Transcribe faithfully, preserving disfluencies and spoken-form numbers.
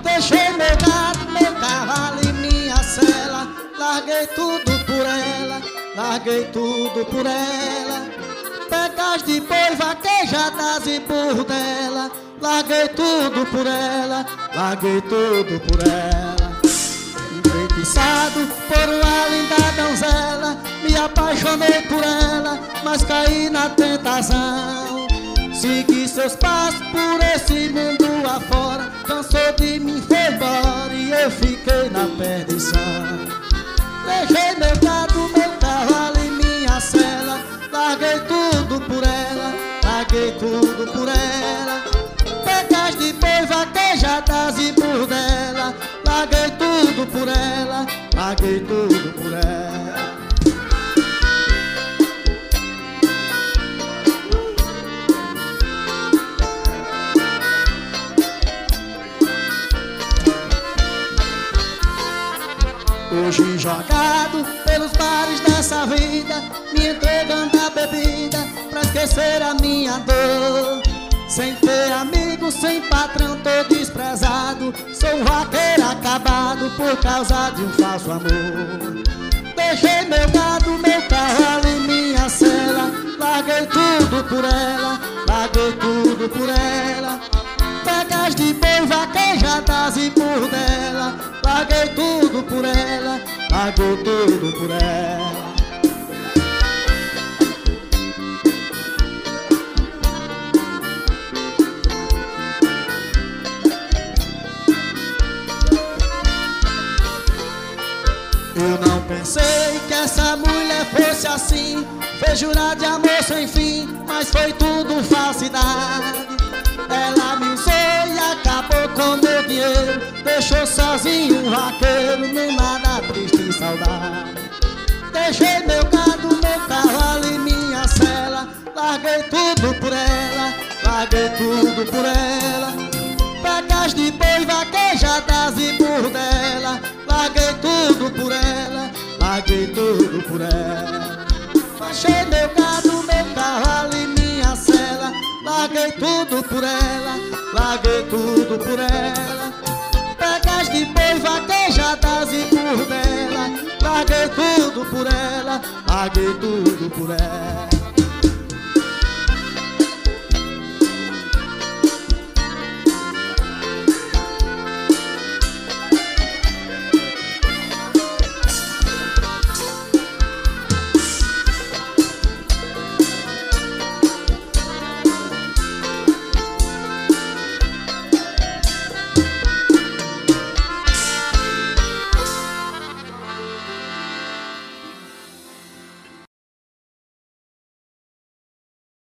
Deixei meu gado, meu cavalo e minha cela. Larguei tudo por ela, larguei tudo por ela. Pecas de boi, vaquejadas e burro dela. Larguei tudo por ela, larguei tudo por ela. Enfeitiçado por uma linda donzela, me apaixonei por ela, mas caí na tentação. Segui seus passos por esse mundo afora, cansou de mim, foi embora e eu fiquei na perdição. Deixei meu gado, meu cavalo e minha cela. Larguei tudo por ela, larguei tudo por ela. Pecas de boi, vaquejadas e burro dela. Larguei tudo por ela, larguei tudo por ela. Hoje jogado pelos bares dessa vida, me entregando a bebida pra esquecer a minha dor. Sem ter amigo, sem patrão, tô desprezado. Sou um vaqueiro acabado por causa de um falso amor. Deixei meu gado, meu cavalo e minha cela. Larguei tudo por ela, larguei tudo por ela. Pecas de boi, vaquejadas e burro dela. Larguei tudo por ela, larguei tudo por ela. Eu não pensei que essa mulher fosse assim. Fez jurar de amor sem fim, mas foi tudo falsidade. Ela me usou e acabou com meu dinheiro. Deixou sozinho um vaqueiro numa da triste saudade. Deixei meu gado, meu cavalo e minha cela. Larguei tudo por ela, larguei tudo por ela. Pecas de boi, vaquejadas e burro dela. Larguei tudo por ela, larguei tudo por ela. Deixei meu gado, meu cavalo e minha cela. Larguei tudo por ela, larguei tudo por ela. Pecas de boi, vaquejadas e burro dela. Larguei tudo por ela, larguei tudo por ela.